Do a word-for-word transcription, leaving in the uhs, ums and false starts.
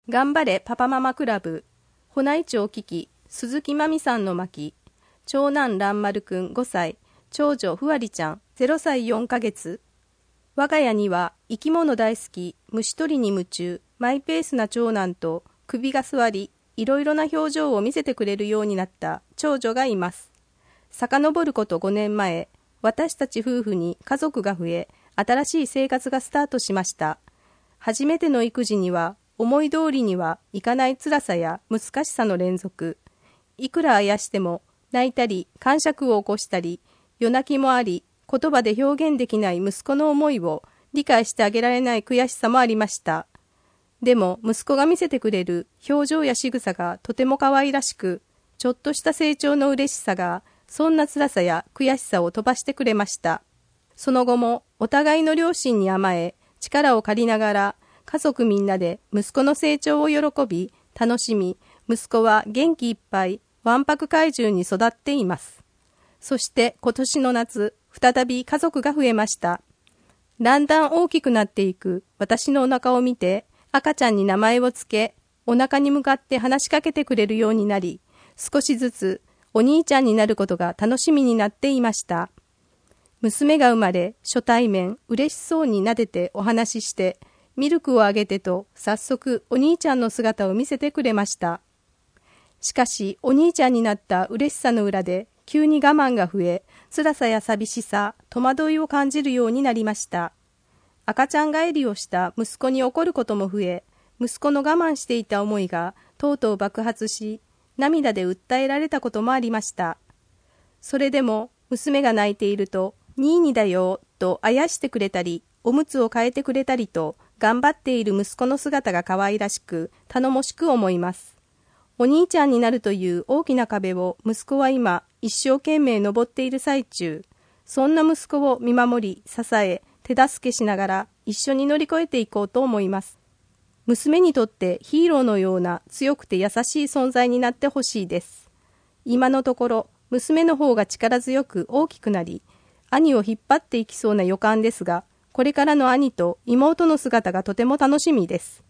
頑張れパパママクラブ、保内町危機、鈴木まみさんの巻、長男蘭丸くんごさい、長女ふわりちゃんゼロさいよんかげつ。我が家には生き物大好き、虫取りに夢中、マイペースな長男と首が座り、いろいろな表情を見せてくれるようになった長女がいます。遡ることごねんまえ、私たち夫婦に家族が増え、新しい生活がスタートしました。初めての育児には、思い通りにはいかない辛さや難しさの連続。いくらあやしても、泣いたり、癇癪を起こしたり、夜泣きもあり、言葉で表現できない息子の思いを理解してあげられない悔しさもありました。でも、息子が見せてくれる表情や仕草がとても可愛らしく、ちょっとした成長の嬉しさが、そんな辛さや悔しさを飛ばしてくれました。その後も、お互いの両親に甘え、力を借りながら、家族みんなで息子の成長を喜び、楽しみ、息子は元気いっぱい、わんぱく怪獣に育っています。そして今年の夏、再び家族が増えました。だんだん大きくなっていく私のお腹を見て、赤ちゃんに名前をつけ、お腹に向かって話しかけてくれるようになり、少しずつお兄ちゃんになることが楽しみになっていました。娘が生まれ、初対面、嬉しそうに撫でてお話しして、ミルクをあげてと早速お兄ちゃんの姿を見せてくれました。しかしお兄ちゃんになった嬉しさの裏で急に我慢が増え、辛さや寂しさ、戸惑いを感じるようになりました。赤ちゃん帰りをした息子に怒ることも増え、息子の我慢していた思いがとうとう爆発し、涙で訴えられたこともありました。それでも娘が泣いていると、ニーニだよとあやしてくれたり、おむつを変えてくれたりと、頑張っている息子の姿が可愛らしく、頼もしく思います。お兄ちゃんになるという大きな壁を息子は今、一生懸命登っている最中。そんな息子を見守り、支え、手助けしながら一緒に乗り越えていこうと思います。娘にとってヒーローのような強くて優しい存在になってほしいです。今のところ、娘の方が力強く大きくなり、兄を引っ張っていきそうな予感ですが、これからの兄と妹の姿がとても楽しみです。